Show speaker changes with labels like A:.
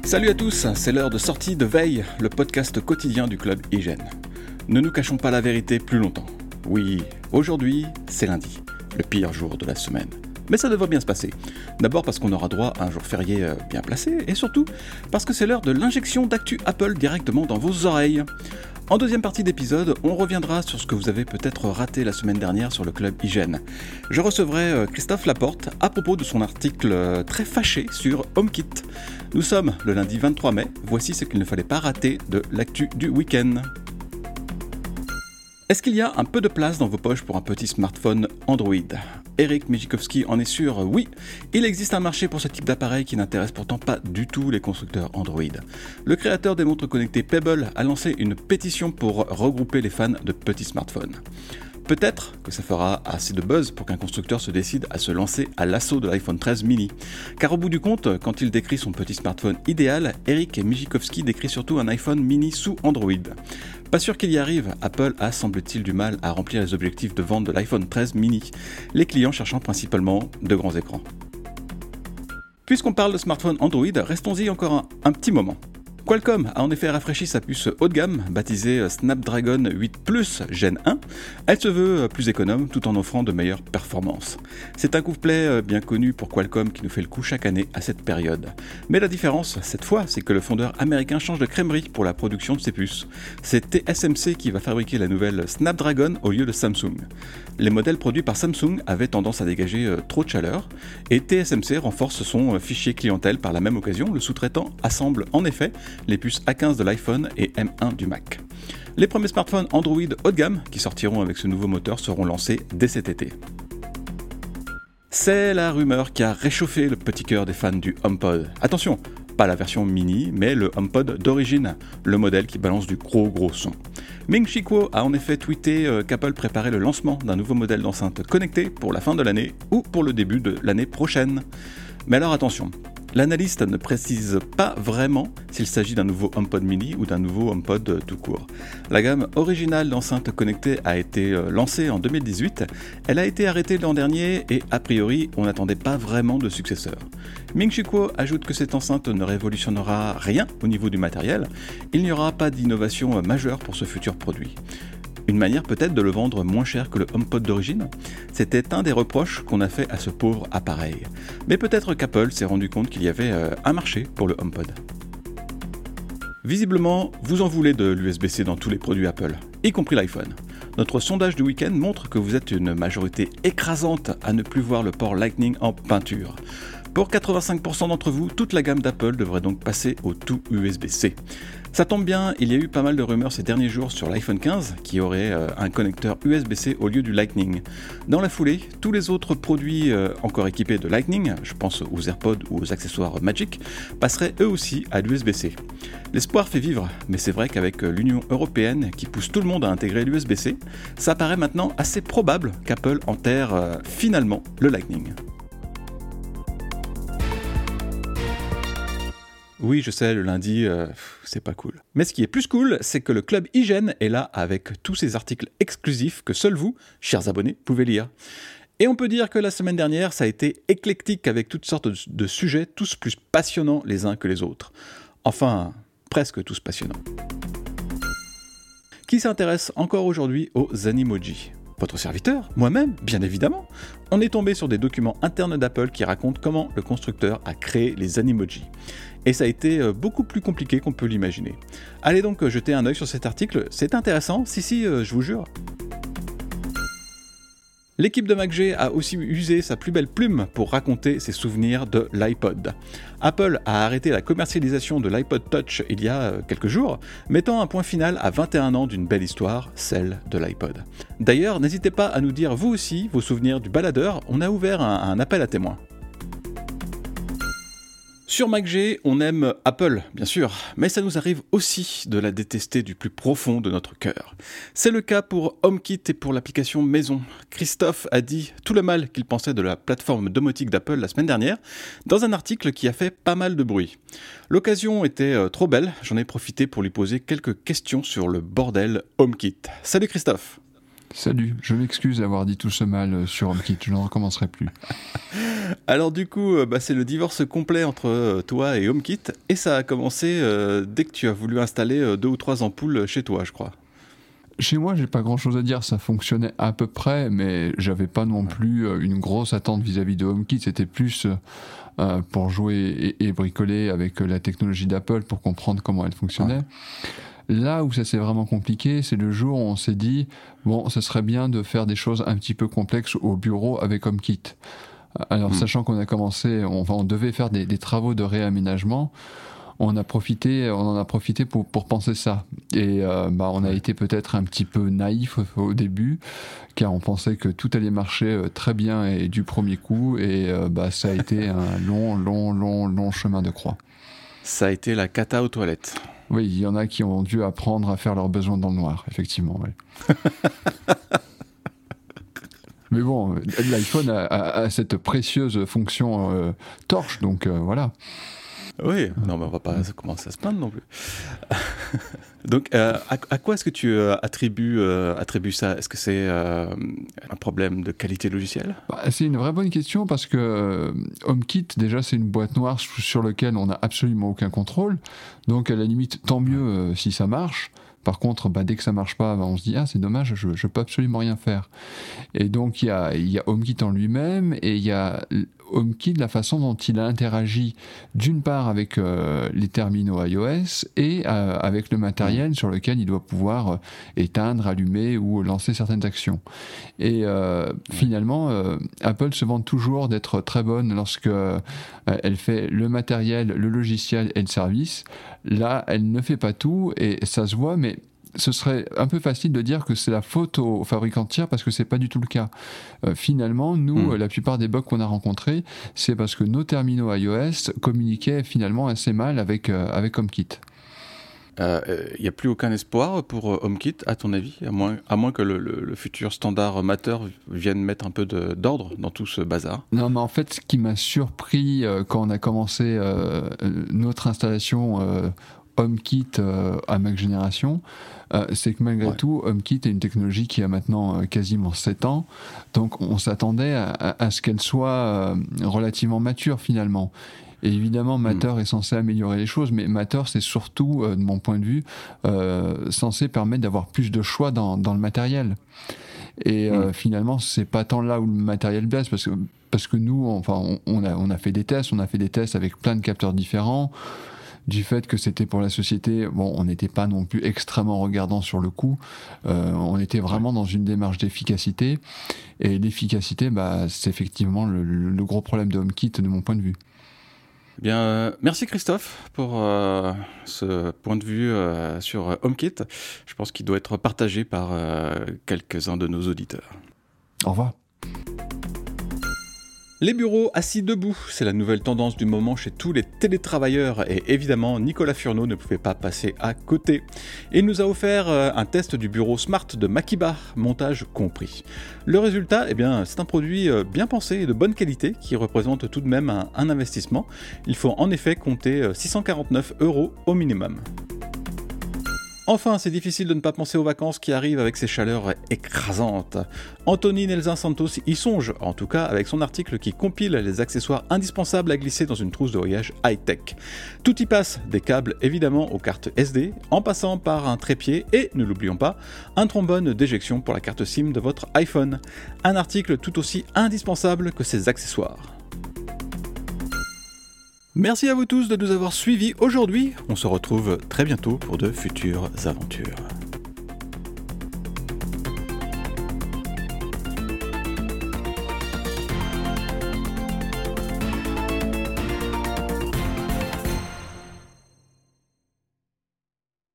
A: Salut à tous, c'est l'heure de sortie de Veille, le podcast quotidien du Club Hygiène. Ne nous cachons pas la vérité plus longtemps. Oui, aujourd'hui, c'est lundi, le pire jour de la semaine. Mais ça devrait bien se passer. D'abord parce qu'on aura droit à un jour férié bien placé, et surtout parce que c'est l'heure de l'injection d'actu Apple directement dans vos oreilles. En deuxième partie d'épisode, on reviendra sur ce que vous avez peut-être raté la semaine dernière sur le Club Hygiène. Je recevrai Christophe Laporte à propos de son article très fâché sur HomeKit. Nous sommes le lundi 23 mai, voici ce qu'il ne fallait pas rater de l'actu du week-end. Est-ce qu'il y a un peu de place dans vos poches pour un petit smartphone Android ? Eric Mijikowski en est sûr, oui. Il existe un marché pour ce type d'appareil qui n'intéresse pourtant pas du tout les constructeurs Android. Le créateur des montres connectées Pebble a lancé une pétition pour regrouper les fans de petits smartphones. Peut-être que ça fera assez de buzz pour qu'un constructeur se décide à se lancer à l'assaut de l'iPhone 13 mini. Car au bout du compte, quand il décrit son petit smartphone idéal, Eric Mijikowski décrit surtout un iPhone mini sous Android. Pas sûr qu'il y arrive, Apple a semble-t-il du mal à remplir les objectifs de vente de l'iPhone 13 mini, les clients cherchant principalement de grands écrans. Puisqu'on parle de smartphone Android, restons-y encore un petit moment. Qualcomm a en effet rafraîchi sa puce haut de gamme, baptisée Snapdragon 8 Plus Gen 1. Elle se veut plus économe tout en offrant de meilleures performances. C'est un couplet bien connu pour Qualcomm qui nous fait le coup chaque année à cette période. Mais la différence, cette fois, c'est que le fondeur américain change de crèmerie pour la production de ses puces. C'est TSMC qui va fabriquer la nouvelle Snapdragon au lieu de Samsung. Les modèles produits par Samsung avaient tendance à dégager trop de chaleur, et TSMC renforce son fichier clientèle par la même occasion. Le sous-traitant assemble en effet les puces A15 de l'iPhone et M1 du Mac. Les premiers smartphones Android haut de gamme qui sortiront avec ce nouveau moteur seront lancés dès cet été. C'est la rumeur qui a réchauffé le petit cœur des fans du HomePod. Attention, pas la version mini, mais le HomePod d'origine, le modèle qui balance du gros son. Ming-Chi Kuo a en effet tweeté qu'Apple préparait le lancement d'un nouveau modèle d'enceinte connectée pour la fin de l'année ou pour le début de l'année prochaine. Mais alors attention, l'analyste ne précise pas vraiment s'il s'agit d'un nouveau HomePod mini ou d'un nouveau HomePod tout court. La gamme originale d'enceintes connectées a été lancée en 2018, elle a été arrêtée l'an dernier et a priori on n'attendait pas vraiment de successeur. Ming-Chi Kuo ajoute que cette enceinte ne révolutionnera rien au niveau du matériel, il n'y aura pas d'innovation majeure pour ce futur produit. Une manière peut-être de le vendre moins cher que le HomePod d'origine ? C'était un des reproches qu'on a fait à ce pauvre appareil. Mais peut-être qu'Apple s'est rendu compte qu'il y avait un marché pour le HomePod. Visiblement, vous en voulez de l'USB-C dans tous les produits Apple, y compris l'iPhone. Notre sondage du week-end montre que vous êtes une majorité écrasante à ne plus voir le port Lightning en peinture. Pour 85% d'entre vous, toute la gamme d'Apple devrait donc passer au tout USB-C. Ça tombe bien, il y a eu pas mal de rumeurs ces derniers jours sur l'iPhone 15 qui aurait un connecteur USB-C au lieu du Lightning. Dans la foulée, tous les autres produits encore équipés de Lightning, je pense aux AirPods ou aux accessoires Magic, passeraient eux aussi à l'USB-C. L'espoir fait vivre, mais c'est vrai qu'avec l'Union européenne qui pousse tout le monde à intégrer l'USB-C, ça paraît maintenant assez probable qu'Apple enterre finalement le Lightning. Oui, je sais, le lundi, c'est pas cool. Mais ce qui est plus cool, c'est que le Club Hygiène est là avec tous ces articles exclusifs que seuls vous, chers abonnés, pouvez lire. Et on peut dire que la semaine dernière, ça a été éclectique avec toutes sortes de sujets, tous plus passionnants les uns que les autres. Enfin, presque tous passionnants. Qui s'intéresse encore aujourd'hui aux Animoji ? Votre serviteur, moi-même, bien évidemment. On est tombé sur des documents internes d'Apple qui racontent comment le constructeur a créé les Animoji. Et ça a été beaucoup plus compliqué qu'on peut l'imaginer. Allez donc jeter un œil sur cet article, c'est intéressant, si, je vous jure. L'équipe de MacG a aussi usé sa plus belle plume pour raconter ses souvenirs de l'iPod. Apple a arrêté la commercialisation de l'iPod Touch il y a quelques jours, mettant un point final à 21 ans d'une belle histoire, celle de l'iPod. D'ailleurs, n'hésitez pas à nous dire vous aussi vos souvenirs du baladeur, on a ouvert un appel à témoins. Sur MacG, on aime Apple, bien sûr, mais ça nous arrive aussi de la détester du plus profond de notre cœur. C'est le cas pour HomeKit et pour l'application Maison. Christophe a dit tout le mal qu'il pensait de la plateforme domotique d'Apple la semaine dernière, dans un article qui a fait pas mal de bruit. L'occasion était trop belle, j'en ai profité pour lui poser quelques questions sur le bordel HomeKit. Salut Christophe.
B: Salut, je m'excuse d'avoir dit tout ce mal sur HomeKit, je n'en recommencerai plus.
A: Alors du coup, c'est le divorce complet entre toi et HomeKit, et ça a commencé dès que tu as voulu installer 2 ou 3 ampoules chez toi, je crois.
B: Chez moi, j'ai pas grand chose à dire, ça fonctionnait à peu près, mais j'avais pas non plus une grosse attente vis-à-vis de HomeKit, c'était plus pour jouer et bricoler avec la technologie d'Apple pour comprendre comment elle fonctionnait. Ouais. Là où ça s'est vraiment compliqué, c'est le jour où on s'est dit bon, ça serait bien de faire des choses un petit peu complexes au bureau avec HomeKit. Alors, sachant qu'on a commencé, on devait faire des travaux de réaménagement, on en a profité pour penser ça. Et on a été peut-être un petit peu naïf au début, car on pensait que tout allait marcher très bien et du premier coup, et ça a été un long chemin de croix.
A: Ça a été la cata aux toilettes.
B: Oui, il y en a qui ont dû apprendre à faire leurs besoins dans le noir, effectivement. Oui. Mais bon, l'iPhone a cette précieuse fonction torche, donc voilà.
A: Oui, non, mais on va pas commencer à se plaindre non plus. Donc, à quoi est-ce que tu attribues ça ? Est-ce que c'est un problème de qualité logicielle ?
B: C'est une vraie bonne question parce que HomeKit, déjà, c'est une boîte noire sur laquelle on n'a absolument aucun contrôle. Donc, à la limite, tant mieux si ça marche. Par contre, dès que ça marche pas, on se dit c'est dommage, je peux absolument rien faire. Et donc il y a HomeKit en lui-même et il y a HomeKit, la façon dont il interagit d'une part avec les terminaux iOS et avec le matériel sur lequel il doit pouvoir éteindre, allumer ou lancer certaines actions. Et finalement, Apple se vante toujours d'être très bonne lorsque elle fait le matériel, le logiciel et le service. Là, elle ne fait pas tout et ça se voit, mais ce serait un peu facile de dire que c'est la faute aux fabricants tiers parce que c'est pas du tout le cas. Finalement, nous, la plupart des bugs qu'on a rencontrés, c'est parce que nos terminaux iOS communiquaient finalement assez mal avec HomeKit.
A: Il n'y a plus aucun espoir pour HomeKit, à ton avis, à moins que le futur standard Matter vienne mettre un peu d'ordre dans tout ce bazar.
B: Non, mais en fait, ce qui m'a surpris quand on a commencé notre installation HomeKit à Mac Génération, c'est que malgré tout, HomeKit est une technologie qui a maintenant quasiment 7 ans, donc on s'attendait à ce qu'elle soit relativement mature finalement. Et évidemment, Matter est censé améliorer les choses, mais Matter, c'est surtout, de mon point de vue, censé permettre d'avoir plus de choix dans le matériel. Et finalement, c'est pas tant là où le matériel blesse, parce que nous, on a fait des tests avec plein de capteurs différents. Du fait que c'était pour la société, on n'était pas non plus extrêmement regardant sur le coup. On était vraiment dans une démarche d'efficacité. Et l'efficacité, c'est effectivement le gros problème de HomeKit de mon point de vue.
A: Bien, merci Christophe pour ce point de vue sur HomeKit. Je pense qu'il doit être partagé par quelques-uns de nos auditeurs.
B: Au revoir.
A: Les bureaux assis debout, c'est la nouvelle tendance du moment chez tous les télétravailleurs et évidemment Nicolas Furneaux ne pouvait pas passer à côté. Il nous a offert un test du bureau Smart de Makiba, montage compris. Le résultat, c'est un produit bien pensé et de bonne qualité qui représente tout de même un investissement. Il faut en effet compter 649 € au minimum. Enfin, c'est difficile de ne pas penser aux vacances qui arrivent avec ces chaleurs écrasantes. Anthony Nelson Santos y songe, en tout cas avec son article qui compile les accessoires indispensables à glisser dans une trousse de voyage high-tech. Tout y passe, des câbles évidemment aux cartes SD, en passant par un trépied et, ne l'oublions pas, un trombone d'éjection pour la carte SIM de votre iPhone. Un article tout aussi indispensable que ces accessoires. Merci à vous tous de nous avoir suivis aujourd'hui. On se retrouve très bientôt pour de futures aventures.